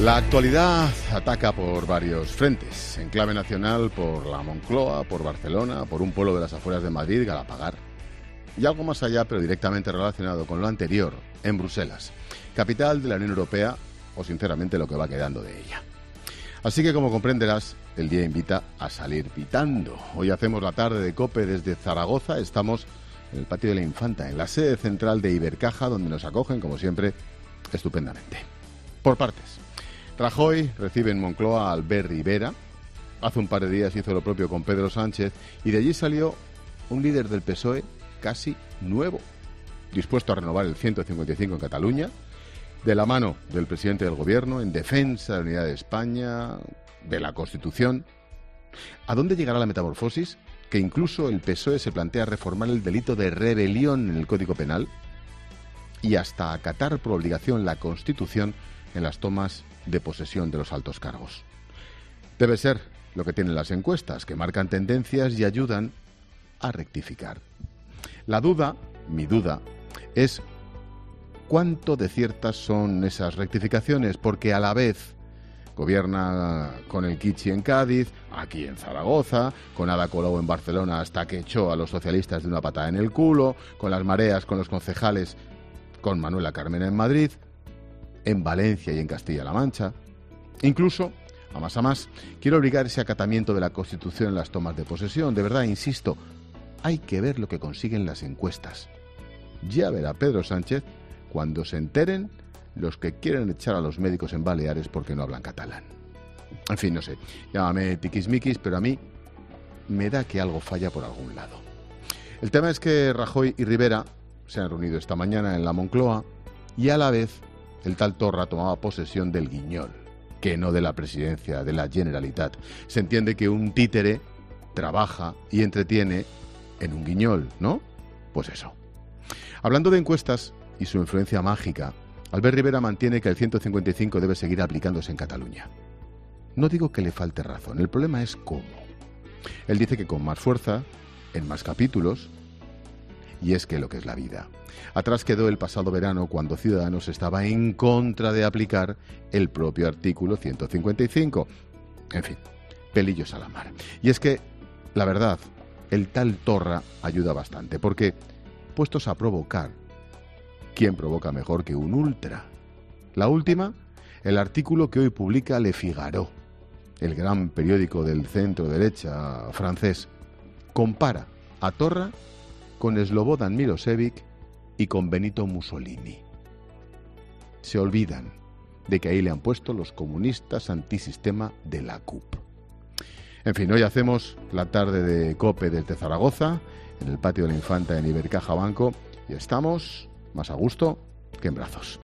La actualidad ataca por varios frentes. En clave nacional, por la Moncloa, por Barcelona, por un pueblo de las afueras de Madrid, Galapagar. Y algo más allá, pero directamente relacionado con lo anterior, en Bruselas, capital de la Unión Europea, o sinceramente lo que va quedando de ella. Así que, como comprenderás, el día invita a salir pitando. Hoy hacemos la tarde de COPE desde Zaragoza. Estamos en el patio de la Infanta, en la sede central de Ibercaja, donde nos acogen, como siempre, estupendamente. Por partes. Rajoy recibe en Moncloa a Albert Rivera. Hace un par de días hizo lo propio con Pedro Sánchez y de allí salió un líder del PSOE casi nuevo, dispuesto a renovar el 155 en Cataluña, de la mano del presidente del gobierno, en defensa de la unidad de España, de la Constitución. ¿A dónde llegará la metamorfosis? Que incluso el PSOE se plantea reformar el delito de rebelión en el Código Penal y hasta acatar por obligación la Constitución en las tomas de posesión de los altos cargos. Debe ser lo que tienen las encuestas, que marcan tendencias y ayudan a rectificar. La duda, mi duda, es cuánto de ciertas son esas rectificaciones, porque a la vez gobierna con el Kichi en Cádiz, aquí en Zaragoza, con Ada Colau en Barcelona hasta que echó a los socialistas de una patada en el culo, con las mareas, con los concejales, con Manuela Carmena en Madrid, en Valencia y en Castilla-La Mancha. Incluso, a más, quiero obligar ese acatamiento de la Constitución en las tomas de posesión. De verdad, insisto, hay que ver lo que consiguen las encuestas. Ya verá Pedro Sánchez cuando se enteren los que quieren echar a los médicos en Baleares porque no hablan catalán. En fin, no sé, llámame tiquismiquis, pero a mí me da que algo falla por algún lado. El tema es que Rajoy y Rivera se han reunido esta mañana en la Moncloa y a la vez el tal Torra tomaba posesión del Guiñol, que no de la presidencia de la Generalitat. Se entiende que un títere trabaja y entretiene en un Guiñol, ¿no? Pues eso. Hablando de encuestas y su influencia mágica, Albert Rivera mantiene que el 155 debe seguir aplicándose en Cataluña. No digo que le falte razón, el problema es cómo. Él dice que con más fuerza, en más capítulos, y es que lo que es la vida. Atrás quedó el pasado verano cuando Ciudadanos estaba en contra de aplicar el propio artículo 155. En fin, pelillos a la mar. Y es que, la verdad, el tal Torra ayuda bastante, porque, puestos a provocar, ¿quién provoca mejor que un ultra? La última, el artículo que hoy publica Le Figaro, el gran periódico del centro-derecha francés, compara a Torra con Slobodan Milosevic y con Benito Mussolini. Se olvidan de que ahí le han puesto los comunistas antisistema de la CUP. En fin, hoy hacemos la tarde de COPE desde Zaragoza, en el patio de la Infanta en Ibercaja Banco, y estamos más a gusto que en brazos.